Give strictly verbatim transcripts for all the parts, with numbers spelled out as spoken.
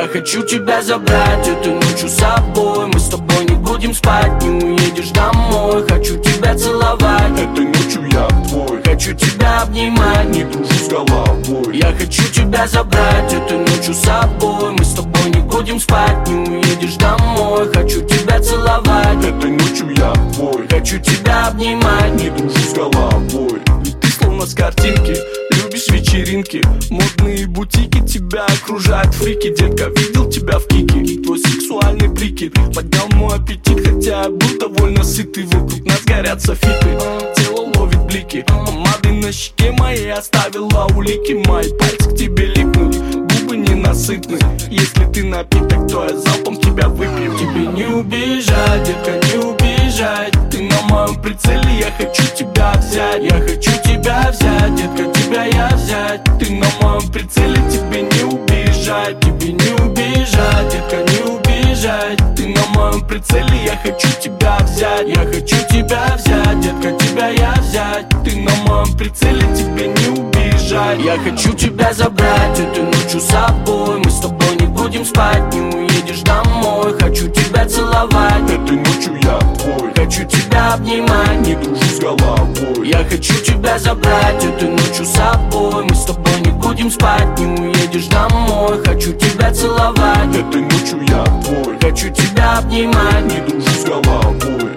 хочу тебя забрать этой ночью с собой. Мы с тобой не будем спать, не уедешь домой. Хочу тебя целовать этой ночью я твой. Хочу тебя обнимать, не дружу с головой. Я хочу тебя забрать этой ночью с собой. Мы с тобой не будем спать, не уедешь домой. Хочу тебя целовать этой ночью я твой. Хочу тебя обнимать, не дружу с головой. Ведь ты словно с картинки, любишь вечеринки, модные бутики, тебя окружают фрики. Детка, видел тебя в кике, твой сексуальный прикид поднял мой аппетит, хотя я был довольно сытый. Вокруг нас горят софиты, тело ловит блики, помады на щеке моей оставила улики. Мои пальцы к тебе липнут, губы ненасытны. Если ты напиток, то я залпом тебя выпью. Тебе не убежать, детка, не убежать. Ты на моем прицеле, я хочу тебя взять. Я хочу тебя взять, детка, тебя я взять. Ты на моем прицеле, тебе не убежать. Тебе не убежать, детка, не убежать. Ты на моем прицеле, я хочу тебя взять. Я хочу тебя взять, детка, тебя я взять. Ты на моем прицеле, тебе не убежать. Я хочу тебя забрать этой ночью с собой. Мы с тобой не будем спать, не уедешь домой. Хочу тебя целовать этой ночью я твой. Хочу тебя обнимать, не дружу с головой. Я хочу тебя забрать этой ночью с собой. Мы с тобой не будем спать, не уедешь домой. Хочу тебя целовать этой ночью я твой. Хочу тебя обнимать, не дружу с головой.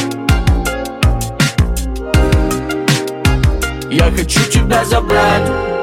Я хочу тебя забрать